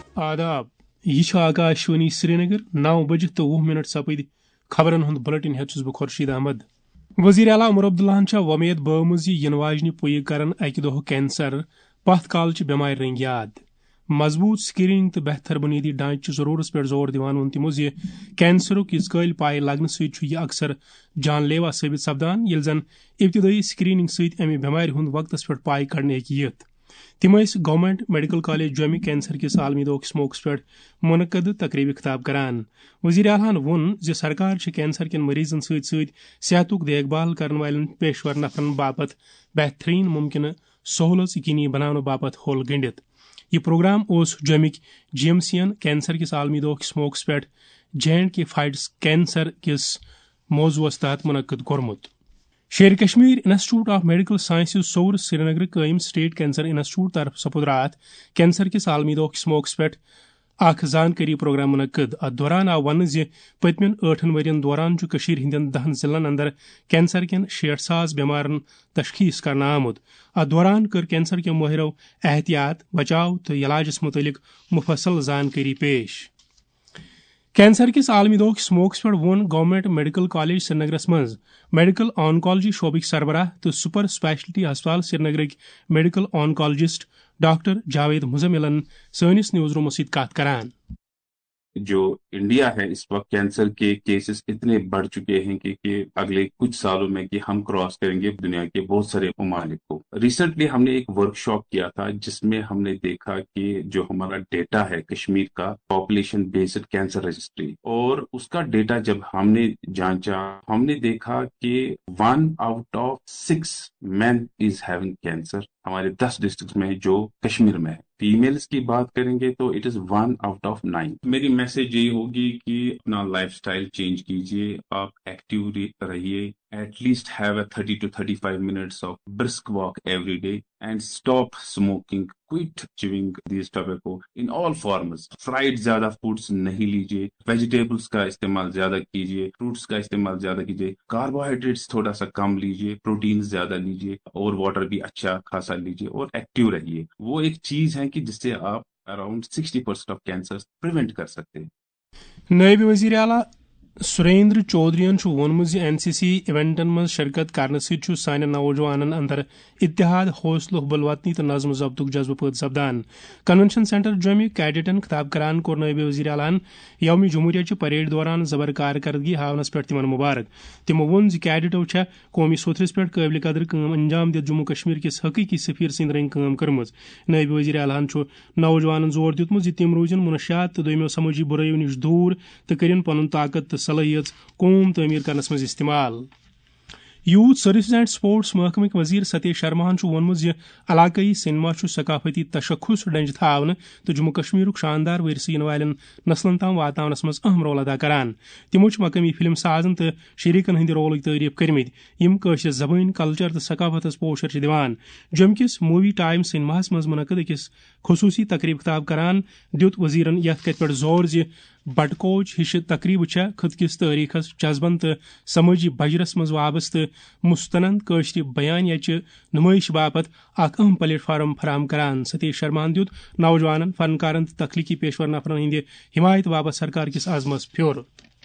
آداب یہ آکاشوانی سری نگر 9:20 سپد خبرن ہند بلٹن ہیت بہ خورشید احمد وزیر اعلیٰ عمر عبداللہ ومید بٲومٕژ ین واجنہ پُیہِ کرن اکہ دۄہ کینسر پتھ کالچہ بٮ۪مارِ رنگۍ یاد مضبوط سکریننگ تو بہتر بنیادی ڈھانچہ ضرورت پہ زور دِوان ووٚن تمو زِ کینسرک یِژ کٲلۍ پاے لگنہٕ سۭتۍ چھُ یہِ اکثر جان لیوا ثٲبت سپدان ییٚلہِ زن ابتدٲئی سکریننگ سۭتۍ امہِ بٮ۪مارِ ہُنٛد وقتس پٮ۪ٹھ پاے کڑنہٕ ہیٚکہِ یِتھ تم گورنمنٹ میڈیکل کالج جومہِ کینسر کس عالمی دۄہٕکِس موقعس پٮ۪ٹھ منعقد تقریبہِ خطاب کران وزیر اعلیٰ ووٚن زِ سرکار چھِ کینسر کٮ۪ن مریضن سۭتۍ سۭتۍ صحتُک دیکھ بھال کرن والٮ۪ن پیشور نفرن باپتھ بہترین ممکنہ سہولت یقینی بناونہٕ باپتھ ہوٚل گٔنڈِتھ یہ پروگرام اوس جومِکۍ جی ایم سی ین کینسر کس عالمی دۄہٕکِس موقعس پٮ۪ٹھ J&K فائٹس کینسر کس موضوعس تحت منعقد کوٚرمُت شیر کشمیر انسٹی ٹیوٹ آف میڈیکل سائنسز صور سری نگر قائم سٹیٹ کینسر انسٹیٹیوٹ طرف سپد رات کینسر کس عالمی دۄہٕکِس موقعس پٮ۪ٹھ اکھ زانکاری پروگرام منعقد اتھ دوران آو وننہٕ زِ پٔتمٮ۪ن 8 ؤرین دوران چھُ کٔشیٖرِ ہٕنٛدٮ۪ن 10 ضلعن اندر کینسر کٮ۪ن 60,000 بٮ۪مارن تشخیص کرنہٕ آمُت اتھ دوران کٔر کینسر کٮ۪و مٲہرو احتیاط بچاو تہٕ علاجس متعلق مفصل زانکاری پیش کینسر کس عالمی دۄہٕکِس موقعس پٮ۪ٹھ ووٚن گورنمنٹ میڈیکل کالج سری نگرس منٛز میڈیکل آنکالوجی شعبٕکۍ سربراہ تہٕ سپر سپیشلٹی ہسپتال سری نگرٕکۍ میڈیکل آنکالوجسٹ ڈاکٹر جاوید مزملن سٲنِس نیوز رومس سۭتۍ کتھ کران جو انڈیا ہے اس وقت کینسر کے کیسز اتنے بڑھ چکے ہیں کہ اگلے کچھ سالوں میں کہ ہم کراس کریں گے دنیا کے بہت سارے ممالک کو. ریسنٹلی ہم نے ایک ورک شاپ کیا تھا جس میں ہم نے دیکھا کہ جو ہمارا ڈیٹا ہے کشمیر کا پاپولیشن بیسڈ کینسر رجسٹری اور اس کا ڈیٹا جب ہم نے جانچا ہم نے دیکھا کہ 1 out of 6 men is having cancer ہمارے 10 ڈسٹرکٹ میں جو کشمیر میں ہے. فیمیلز کی بات کریں گے تو اٹ از 1 out of 9. میری میسج یہی ہوگی کہ اپنا لائف سٹائل چینج کیجیے, آپ ایکٹیو رہیے, at least have a 30 to 35 minutes of brisk walk every day and stop smoking, quit chewing these tobacco in all forms. Fried زیادہ foods نہیں لیجیے, ویجیٹیبلس کا استعمال زیادہ کیجیے, فروٹس کا استعمال زیادہ کیجیے, کاربوہائیڈریٹس تھوڑا سا کم لیجیے, پروٹینز زیادہ لیجیے اور واٹر بھی اچھا خاصا لیجیے اور ایکٹیو رہیے. وہ ایک چیز ہے کہ جس سے آپ اراؤنڈ 60% آف کینسر پریونٹ کر سکتے ہیں. نائب وزیر اعلیٰ سریندر چودھرین ووٚنمُت زِ NCC ایونٹن منٛز شرکت کرنہٕ سۭتۍ چھُ سانٮ۪ن نوجوانن اندر اتحاد حوصلہٕ حُبل تہٕ نظم ضبطُک جذبہٕ پٲدٕ سپدان. کنونشن سینٹر جوٚمہِ کیڈٹن خطاب کران کوٚر نائب وزیر اعلیٰ یومہِ جمہوریہ چہِ پریڈ دوران زبر کارکردگی ہاونس پٮ۪ٹھ تِمن مبارک. تِمو ووٚن زِ کیڈٹو چھےٚ قومی صوٗتھرس پٮ۪ٹھ قٲبلہِ قدر کٲم انجام دِتھ جموں کشمیر کِس حقیقی سفیر سٕنٛدۍ رٔنگۍ کٲم کٔرمٕژ. نائب وزیر اعلیٰ چھُ نوجوانن زور دیُتمُت زِ تِم روزن منشیات تہٕ دوٚیمٮ۪و سمٲجی بُرٲیو نِش دوٗر تہٕ کٔرِن پنُن طاقت تہٕ صلٲحیت قوم تعمیر کرنس منٛز استعمال. یوتھ سروسز اینڈ سپورٹس محکمٕکۍ وزیر ستیش شرماہن ووٚنمُت زِ علاقٲیی سینما چھُ ثقافتی تشخص ڈنجہِ تھاونہٕ تہٕ جموں کشمیرُک شاندار ورثہٕ یِنہٕ والٮ۪ن نسلن تام واتناونس منٛز اہم رول ادا کران. تِمو چھِ مقٲمی فلم سازن تہٕ شریٖکن ہٕنٛدِ رولٕکۍ تعریف کٔرمٕتۍ یِم کٲشرِ زبٲنۍ کلچر تہٕ ثقافتس پوشر چھِ دِوان. جوٚمہِ کِس مووی ٹائم سینماہس منٛز منعقد أکِس خصوٗصی تقریٖب خطاب کران دِیُت وزیرن یتھ کتھِ پٮ۪ٹھ زور زِ بٹکوچ ہِشہِ تقریٖبہٕ چھےٚ خٕطہٕ کِس تٲریٖخس جذبن تہٕ سمٲجی بجرس منٛز وابستہٕ مستند کٲشرِ بیانیچہِ نمٲیش باپتھ اکھ اہم پلیٹ فارم فراہم کران. ستیش شرماہن دِیُت نوجوانن فنکارن تہٕ تخلیقی پیشور نفرن ہٕنٛدِ حمایت باپتھ سرکار کِس عزمس پھیوٚر.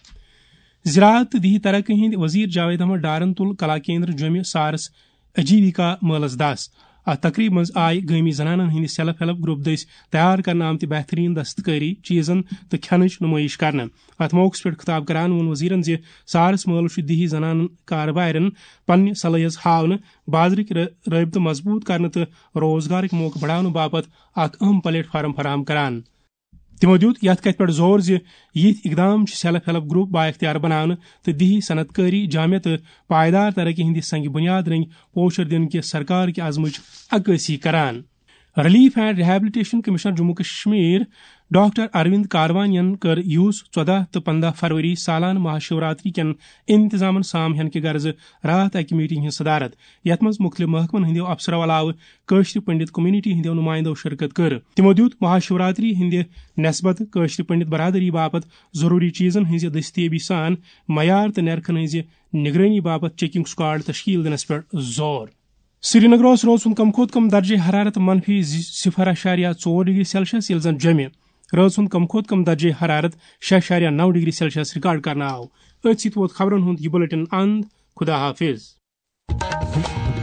زراعت تہٕ دیہی ترقی ہٕنٛدۍ وزیر جاوید احمد ڈارن تُل کلا کیندر جوٚمہِ سارس اجیویکا مٲلس دس. اتھ تقریٖب منٛز آیہِ گٲمی زنانن ہٕنٛدِ سیلف ہیلپ گروپ دٔسۍ تیار کرنہٕ آمتہِ بہتریٖن دستکٲری چیٖزن تہٕ کھٮ۪نٕچ نمٲیش کرنہٕ. اتھ موقعس پٮ۪ٹھ خطاب کران ووٚن وزیرن زِ سارس مٲلہٕ چھُ دیہی زنانن کاربارٮ۪ن پننہِ صلٲحیت ہاونہٕ, بازرٕکۍ رٲبطہٕ مضبوٗط کرنہٕ تہٕ روزگارٕکۍ موقعہٕ بڑاونہٕ باپتھ اکھ اہم پلیٹ فارم فراہم کران. تِمو دِیُت یتھ کتھِ پٮ۪ٹھ زور زِ یِتھۍ اقدام چھِ سیلف ہیلپ گروپ بااختیار بناونہٕ تہٕ دیہی صنعت کٲری جامع تہٕ پائیدار ترقی ہٕنٛدِ سنگہِ بُنیاد رٔنگۍ پوچھر دِنہٕ کہِ سرکار کہِ عزمٕچ عکٲسی کران. Relief and rehabilitation commissioner Jammu Kashmir doctor Arvind کاروانین کٔر یُس 14 تہٕ 15 فروری سالانہٕ مہاشیوراتری کٮ۪ن انتظامن سام ہینہٕ کہِ غرضہٕ راتھ اکہِ میٹنگ ہٕنٛز صدارت یتھ منٛز مختلف محکمن ہٕنٛدیو افسرو علاوٕ کٲشرِ پنڈت کومنٹی ہٕنٛدیو نمائندو شرکت کٔر. تِمو دِیُت مہاشیوراتری ہٕنٛدِ نسبتہٕ کٲشرِ پنڈت برادری باپتھ ضروٗری چیٖزن ہٕنٛزِ دٔستیٲبی سان معیار تہٕ نرخن ہٕنٛزِ نگرٲنی باپتھ چیکنگ سکواڈ تشکیل دِنس پٮ۪ٹھ زور. سری نگرس روز کم کھۄتہٕ کم درجہ حرارت -0.4 ڈگری سیلسیس ییٚلہِ زن جوٚمہِ رٲژ ہُنٛد کم کھۄتہٕ کم درجے حرارت 6.9 ڈگری سیلسیس ریکارڈ کرنہٕ آو. أتھۍ سۭتۍ ووت خبرن ہُنٛد یہ بلیٹن اند. خدا حافظ.